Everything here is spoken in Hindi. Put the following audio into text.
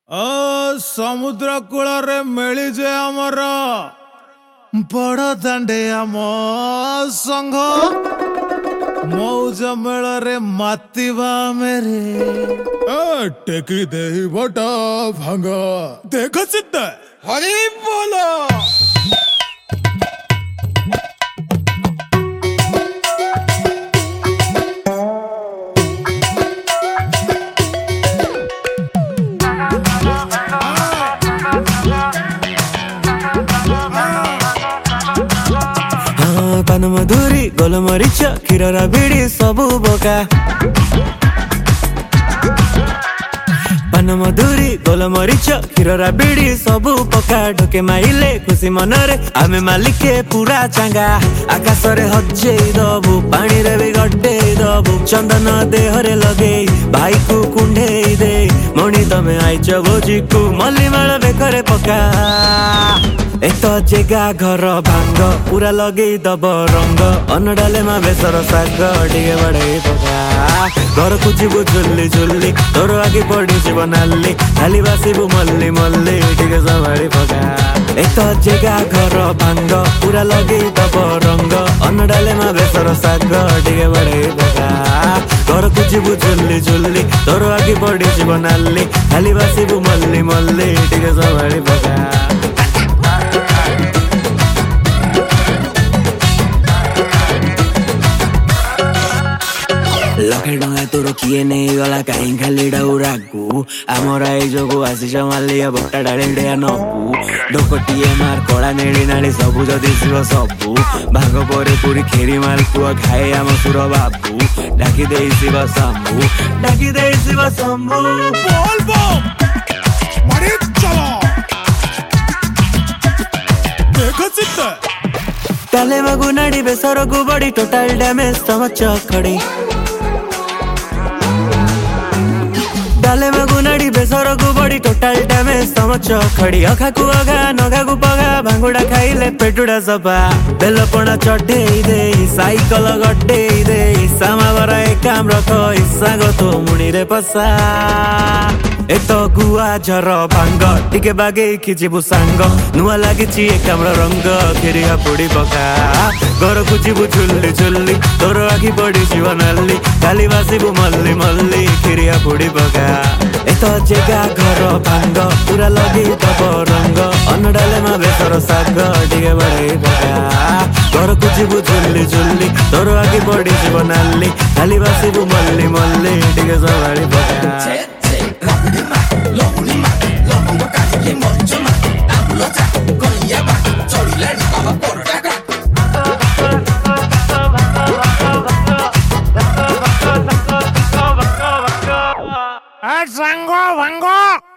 समुद्र कूल मिली जे आमर बड़ दांडे आम संघ मौज मेल मातिबा मेरे टेकी दे बटा भांग देख सिद्ध हरी बोलो पान मधुरी गोल मरीच क्षीर बिड़ी सबू बका पान मधुरी गोल मरीच क्षीर बिड़ी सबू पका ढोके माइले खुशी मनरे आमे मालिके पूरा चांगा आकाश रे हजे दबु पानी रे भी गड्डे दबु चंदन देहरे लगे भाई को कुंडे दे मणि तमे आइच भोजी को मल्ली माल बेकरे पका एक तो जेगा घर भांग पूरा लगे दब रंग अनडाले मा बेसर साग टिके बड़े पका घर को जीवु झुल्ली झुल्ली तोर आगे पड़ी जीव नाली खाली बासीबु मल्ली मल्ली टिके संभाली पका एक तो जेगा घर भांग पूरा लगे दब रंग अनडाले मा बेसर साग टिके बड़े पका घर को जीवु झुल्ली झुल्ली तोर आगे पड़ी जीव नाली खाली बासीबु मल्ली मल्ली टिके संभाली पका लखे टंगा तोर किए नहीं गला कहीं खाली डाउरागु आमर आई जोगु आसी मालिया बट्टा डालिया नबु ढोकटिए मार कड़ा नेड़ी नाड़ी सबु जदि शिव सबु भाग पर पूरी खेरी माल पुआ खाए आम सुर बाबू डाकी दे शिव शंभु डाकी दे शिव शंभु बोल बम मारे चलो देख सिद्ध ताले मगु नाड़ी बेसर गु बड़ी टोटल डैमेज तम चखड़ी डाले मगु नाड़ी बेसर गु बड़ी टोटल डैमेज तम चखड़ी अखा को अघा नघा को पगा भांगुड़ा खाइले पेटुड़ा सफा बेलपणा चढ़े दे साइकल गड्डे दे सामा बरा काम रख साग तो मुणी रे पसा एक तो गुआ झर भांग टिके बागे खिचिबु सांग नुआ लागिछि एकाम्र रंग खिरिया पुड़ी पका घर को जीवु झुल्ली झुल्ली तोर आखि पड़ी जीव नाली खाली बासीबु मल्ली मल्ली खिरिया पुड़ी पका एक तो जेगा घर भांग पूरा लगे दब रंग अनडाले मा बेसर साग टिके बड़े पका घर को जीवु झुल्ली झुल्ली तोर आखि पड़ी जीव नाली खाली बासीबु मल्ली मल्ली टिके संभाली पका सांगो भांगो